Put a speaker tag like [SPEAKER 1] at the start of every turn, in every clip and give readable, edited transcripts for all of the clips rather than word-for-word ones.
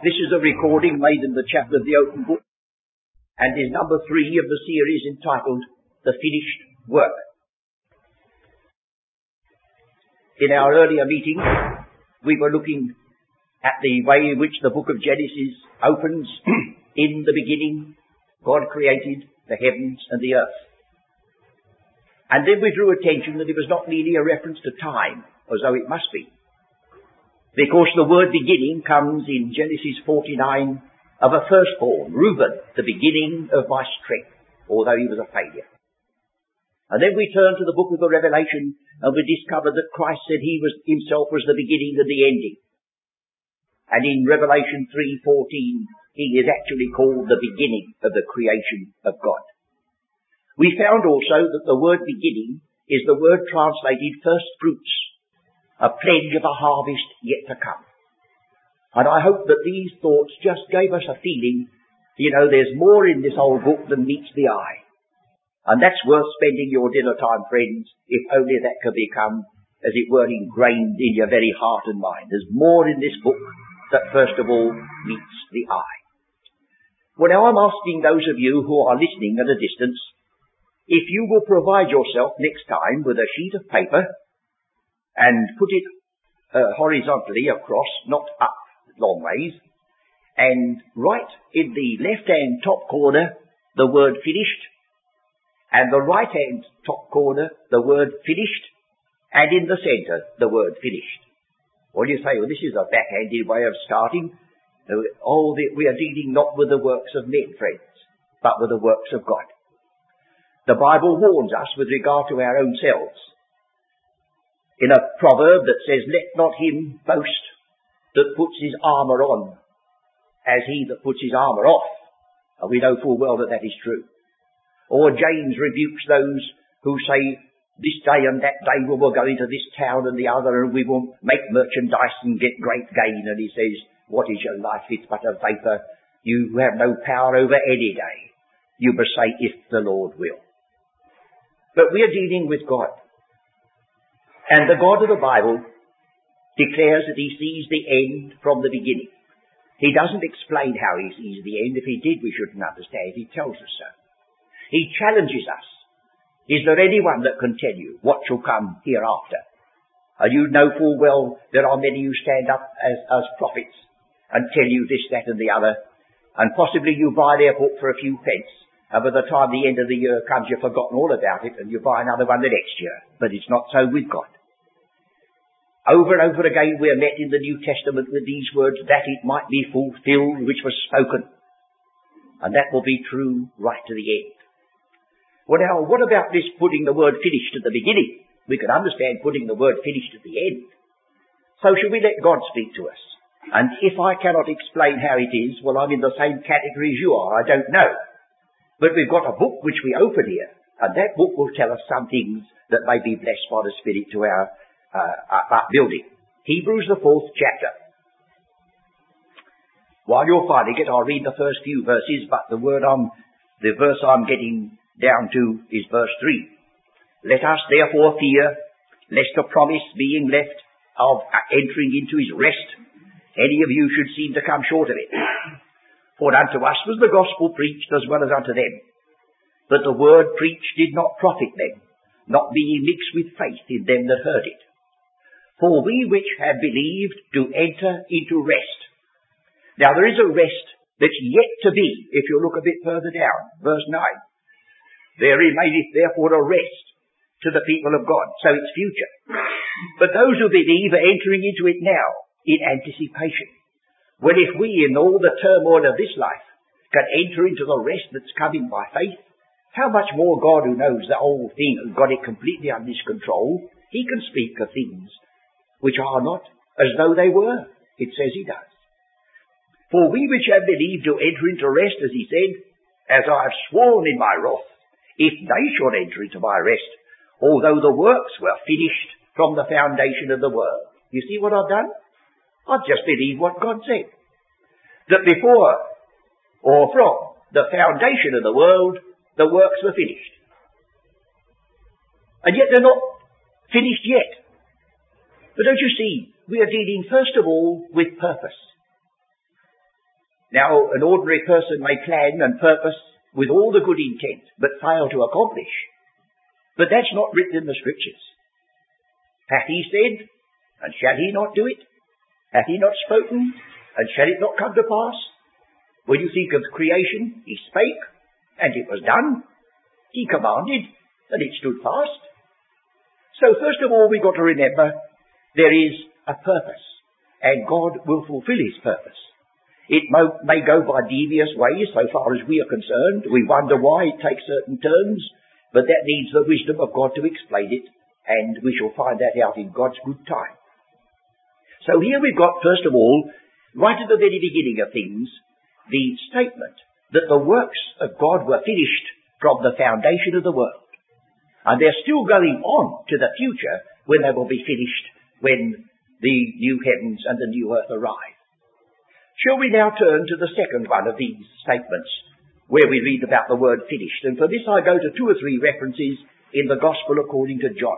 [SPEAKER 1] This is a recording made in the chapter of the Open Book, and is number 3 of the series entitled The Finished Work. In our earlier meeting, we were looking at the way in which the book of Genesis opens. In the beginning, God created the heavens and the earth. And then we drew attention that it was not merely a reference to time, as though it must be. Because the word beginning comes in Genesis 49 of a firstborn, Reuben, the beginning of my strength, although he was a failure. And then we turn to the book of the Revelation, and we discover that Christ said he himself was the beginning and the ending. And in Revelation 3:14, he is actually called the beginning of the creation of God. We found also that the word beginning is the word translated first fruits, a pledge of a harvest yet to come. And I hope that these thoughts just gave us a feeling, there's more in this old book than meets the eye. And that's worth spending your dinner time, friends, if only that could become, as it were, ingrained in your very heart and mind. There's more in this book that first of all meets the eye. Well, now I'm asking those of you who are listening at a distance, if you will provide yourself next time with a sheet of paper and put it horizontally across, not up long ways, and write in the left-hand top corner the word finished, and the right-hand top corner the word finished, and in the centre the word finished. Well, you say, this is a backhanded way of starting. We are dealing not with the works of men, friends, but with the works of God. The Bible warns us with regard to our own selves. In a proverb that says, let not him boast that puts his armour on as he that puts his armour off. And we know full well that that is true. Or James rebukes those who say, this day and that day we will go into this town and the other, and we will make merchandise and get great gain. And he says, what is your life? It's but a vapour. You have no power over any day. You must say, if the Lord will. But we are dealing with God. And the God of the Bible declares that he sees the end from the beginning. He doesn't explain how he sees the end. If he did, we shouldn't understand. He tells us so. He challenges us. Is there anyone that can tell you what shall come hereafter? And you know full well there are many who stand up as prophets and tell you this, that and the other. And possibly you buy their book for a few pence. And by the time the end of the year comes, you've forgotten all about it, and you buy another one the next year. But it's not so with God. Over and over again we are met in the New Testament with these words, that it might be fulfilled which was spoken. And that will be true right to the end. Well now, what about this putting the word finished at the beginning? We can understand putting the word finished at the end. So shall we let God speak to us? And if I cannot explain how it is, well, I'm in the same category as you are. I don't know. But we've got a book which we open here, and that book will tell us some things that may be blessed by the Spirit to our building. Hebrews, the 4th chapter. While you're finding it, I'll read the first few verses, but the verse I'm getting down to is verse 3. Let us therefore fear, lest the promise being left of entering into his rest, any of you should seem to come short of it. For unto us was the gospel preached as well as unto them. But the word preached did not profit them, not being mixed with faith in them that heard it. For we which have believed do enter into rest. Now there is a rest that's yet to be, if you look a bit further down, verse 9. There remaineth therefore a rest to the people of God. So it's future. But those who believe are entering into it now, in anticipation. Well, if we, in all the turmoil of this life, can enter into the rest that's coming by faith, how much more God, who knows the whole thing and got it completely under his control, he can speak of things which are not as though they were. It says he does. For we which have believed do enter into rest, as he said, as I have sworn in my wrath, if they should enter into my rest, although the works were finished from the foundation of the world. You see what I've done? I've just believed what God said. That before or from the foundation of the world, the works were finished. And yet they're not finished yet. But don't you see, we are dealing first of all with purpose. Now, an ordinary person may plan and purpose with all the good intent, but fail to accomplish. But that's not written in the Scriptures. Hath he said, and shall he not do it? Hath he not spoken, and shall it not come to pass? When you think of creation, he spake, and it was done. He commanded, and it stood fast. So first of all, we've got to remember there is a purpose, and God will fulfill his purpose. It may go by devious ways so far as we are concerned. We wonder why it takes certain turns, but that needs the wisdom of God to explain it, and we shall find that out in God's good time. So here we've got, first of all, right at the very beginning of things, the statement that the works of God were finished from the foundation of the world. And they're still going on to the future when they will be finished when the new heavens and the new earth arrive. Shall we now turn to the second one of these statements, where we read about the word finished? And for this I go to 2 or 3 references in the Gospel according to John.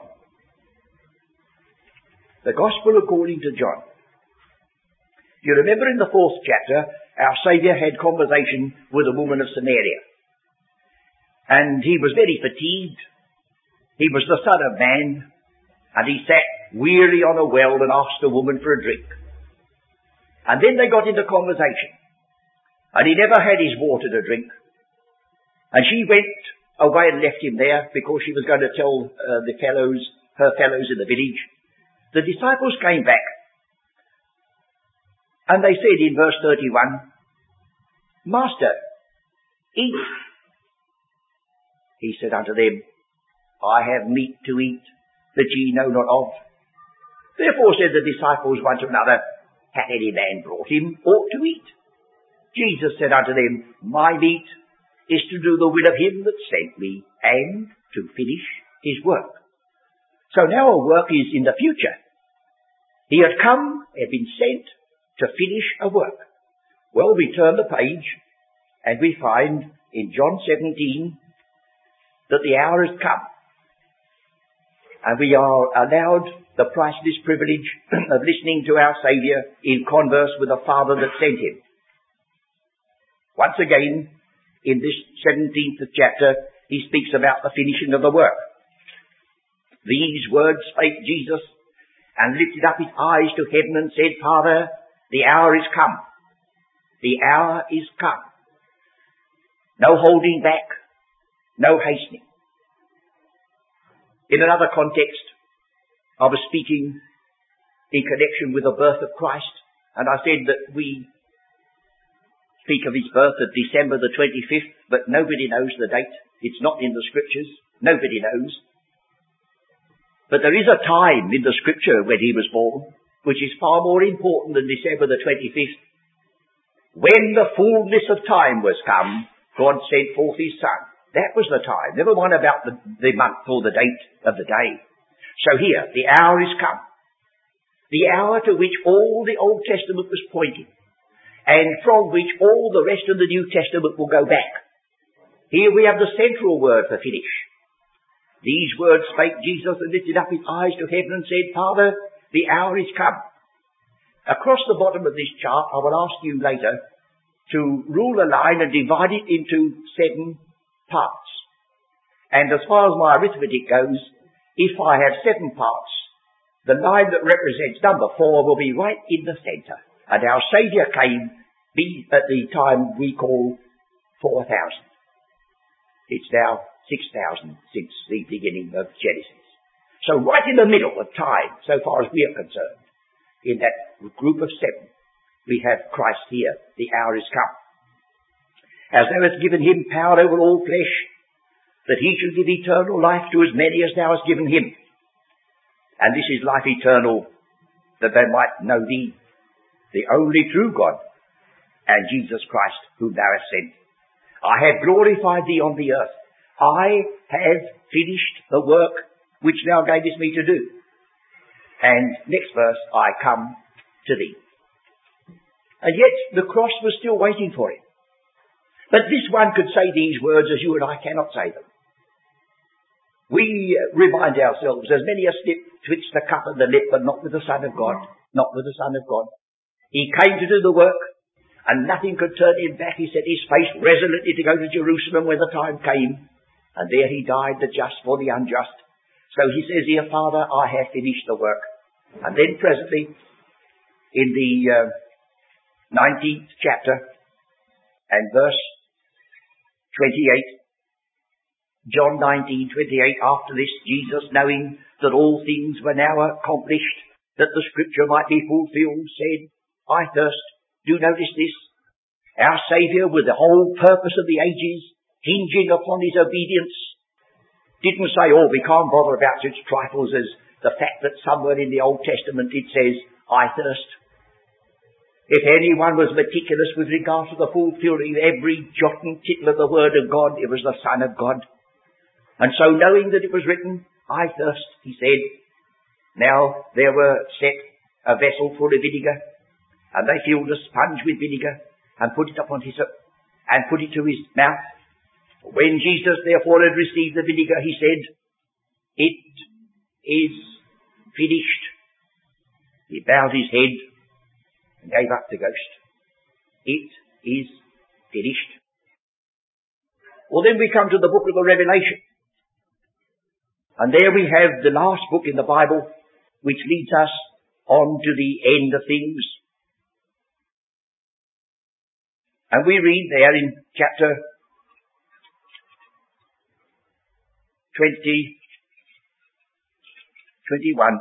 [SPEAKER 1] The Gospel according to John. You remember in the 4th chapter, our Saviour had conversation with a woman of Samaria. And he was very fatigued. He was the Son of Man. And he sat weary on a well and asked the woman for a drink. And then they got into conversation. And he never had his water to drink. And she went away and left him there because she was going to tell her fellows in the village. The disciples came back. And they said in verse 31, Master, eat. He said unto them, I have meat to eat that ye know not of. Therefore said the disciples one to another, Hath any man brought him aught to eat? Jesus said unto them, My meat is to do the will of him that sent me, and to finish his work. So now our work is in the future. He had come, had been sent to finish a work. Well, we turn the page, and we find in John 17 that the hour has come. And we are allowed the priceless privilege of listening to our Saviour in converse with the Father that sent him. Once again, in this 17th chapter, he speaks about the finishing of the work. These words spake Jesus, and lifted up his eyes to heaven, and said, Father, the hour is come. The hour is come. No holding back, no hastening. In another context, I was speaking in connection with the birth of Christ, and I said that we speak of his birth of December the 25th, but nobody knows the date. It's not in the Scriptures. Nobody knows. But there is a time in the Scripture when he was born, which is far more important than December the 25th. When the fullness of time was come, God sent forth his Son. That was the time. Never mind about the month or the date of the day. So here, the hour is come. The hour to which all the Old Testament was pointing, and from which all the rest of the New Testament will go back. Here we have the central word for finish. These words spake Jesus, and lifted up his eyes to heaven, and said, Father, the hour is come. Across the bottom of this chart, I will ask you later to rule a line and divide it into 7 parts. And as far as my arithmetic goes, if I have 7 parts, the line that represents number 4 will be right in the centre. And our Saviour came at the time we call 4,000. It's now 6,000 since the beginning of Genesis. So right in the middle of time, so far as we are concerned, in that group of 7, we have Christ here. The hour is come. As thou hast given him power over all flesh, that he should give eternal life to as many as thou hast given him. And this is life eternal, that they might know thee, the only true God, and Jesus Christ, whom thou hast sent. I have glorified thee on the earth. I have finished the work which thou gavest me to do. And next verse, I come to thee. And yet the cross was still waiting for him. But this one could say these words as you and I cannot say them. We remind ourselves, as many a slip twixt the cup and the lip, but not with the Son of God. Not with the Son of God. He came to do the work, and nothing could turn him back. He set his face resolutely to go to Jerusalem when the time came, and there he died, the just for the unjust. So he says here, Father, I have finished the work. And then presently, in the 19th chapter and verse 28, John 19:28, after this, Jesus, knowing that all things were now accomplished, that the scripture might be fulfilled, said, I thirst. Do notice this. Our Saviour, with the whole purpose of the ages, hinging upon his obedience, didn't say, oh, we can't bother about such trifles as the fact that somewhere in the Old Testament it says, I thirst. If anyone was meticulous with regard to the fulfilling every jot and tittle of the Word of God, it was the Son of God. And so knowing that it was written, I thirst, he said, now there were set a vessel full of vinegar, and they filled a sponge with vinegar, and put it upon hyssop, and put it to his mouth. When Jesus therefore had received the vinegar, he said, it is finished. He bowed his head and gave up the ghost. It is finished. Well, then we come to the book of the Revelation. And there we have the last book in the Bible, which leads us on to the end of things. And we read there in chapter 21.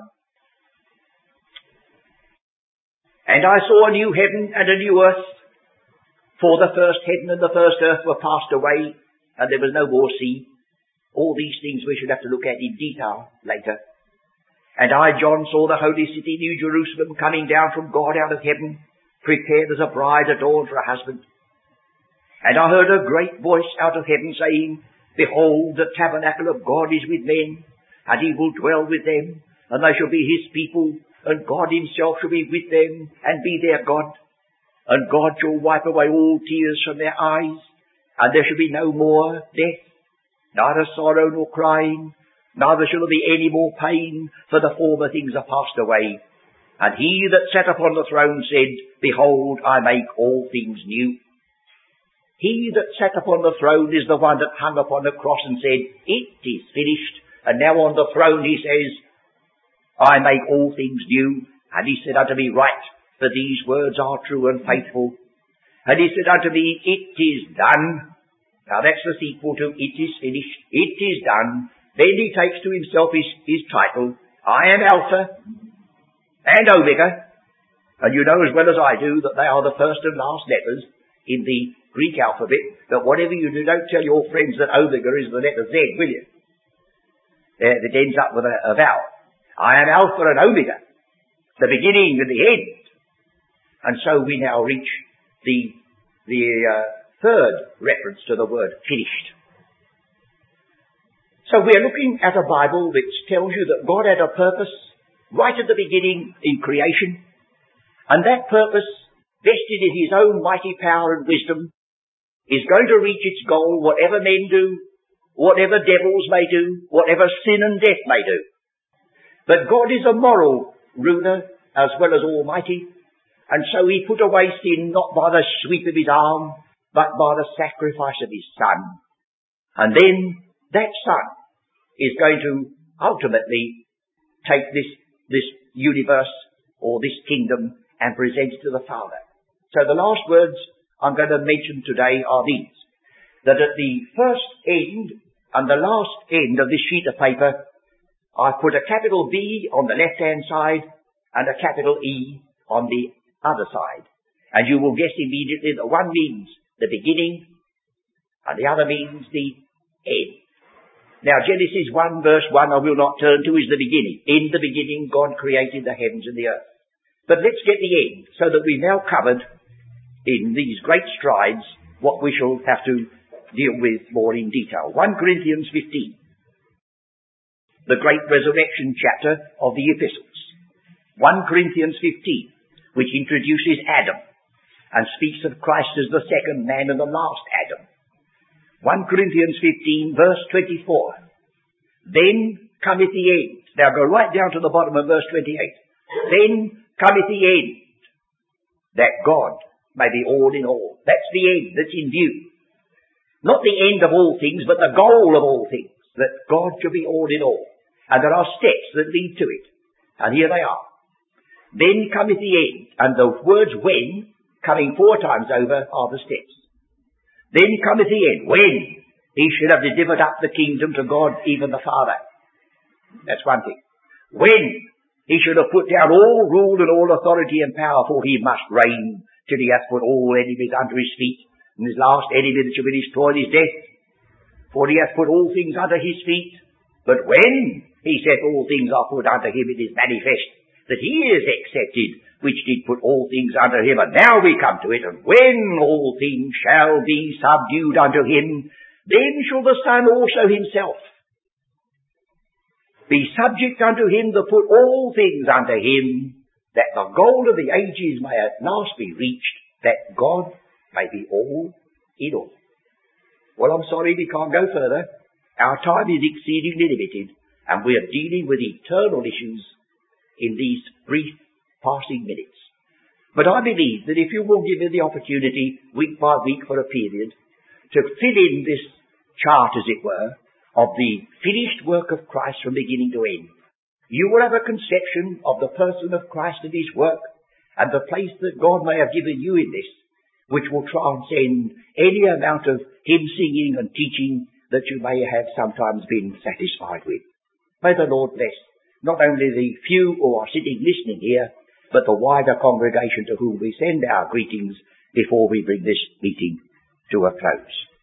[SPEAKER 1] And I saw a new heaven and a new earth, for the first heaven and the first earth were passed away, and there was no more sea. All these things we should have to look at in detail later. And I, John, saw the holy city, New Jerusalem, coming down from God out of heaven, prepared as a bride adorned for a husband. And I heard a great voice out of heaven saying, Behold, the tabernacle of God is with men, and he will dwell with them, and they shall be his people, and God himself shall be with them, and be their God. And God shall wipe away all tears from their eyes, and there shall be no more death, neither sorrow nor crying, neither shall there be any more pain, for the former things are passed away. And he that sat upon the throne said, Behold, I make all things new. He that sat upon the throne is the one that hung upon the cross and said, It is finished. And now on the throne he says, I make all things new. And he said unto me, Write, for these words are true and faithful. And he said unto me, It is done. Now that's the sequel to It is finished. It is done. Then he takes to himself his title, I am Alpha and Omega. And you know as well as I do that they are the first and last letters in the Greek alphabet, that whatever you do, don't tell your friends that Omega is the letter Z, will you? That ends up with a vowel. I am Alpha and Omega, the beginning and the end. And so we now reach the third reference to the word finished. So we are looking at a Bible which tells you that God had a purpose right at the beginning in creation, and that purpose, vested in his own mighty power and wisdom, is going to reach its goal, whatever men do, whatever devils may do, whatever sin and death may do. But God is a moral ruler as well as almighty, and so he put away sin not by the sweep of his arm, but by the sacrifice of his Son. And then that Son is going to ultimately take this universe or this kingdom and present it to the Father. So the last words I'm going to mention today are these, that at the first end and the last end of this sheet of paper, I've put a capital B on the left-hand side and a capital E on the other side. And you will guess immediately that one means the beginning and the other means the end. Now Genesis 1 verse 1 I will not turn to is the beginning. In the beginning God created the heavens and the earth. But let's get the end, so that we've now covered in these great strides what we shall have to deal with more in detail. 1 Corinthians 15, the great resurrection chapter of the epistles. 1 Corinthians 15, which introduces Adam and speaks of Christ as the second man and the last Adam. 1 Corinthians 15 verse 24. Then cometh the end. Now go right down to the bottom of verse 28. Then cometh the end, that God may be all in all. That's the end that's in view. Not the end of all things, but the goal of all things, that God shall be all in all. And there are steps that lead to it. And here they are. Then cometh the end, and the words when, coming 4 times over, are the steps. Then cometh the end, when he should have delivered up the kingdom to God, even the Father. That's one thing. When he should have put down all rule and all authority and power, for he must reign till he hath put all enemies under his feet, and his last enemy that shall be destroyed is death. For he hath put all things under his feet. But when he saith all things are put under him, it is manifest that he is accepted, which did put all things under him. And now we come to it, and when all things shall be subdued unto him, then shall the Son also himself be subject unto him that put all things under him, that the goal of the ages may at last be reached, that God may be all in all. Well, I'm sorry we can't go further. Our time is exceedingly limited, and we are dealing with eternal issues in these brief passing minutes. But I believe that if you will give me the opportunity, week by week for a period, to fill in this chart, as it were, of the finished work of Christ from beginning to end, you will have a conception of the person of Christ and his work, and the place that God may have given you in this, which will transcend any amount of hymn singing and teaching that you may have sometimes been satisfied with. May the Lord bless not only the few who are sitting listening here, but the wider congregation to whom we send our greetings before we bring this meeting to a close.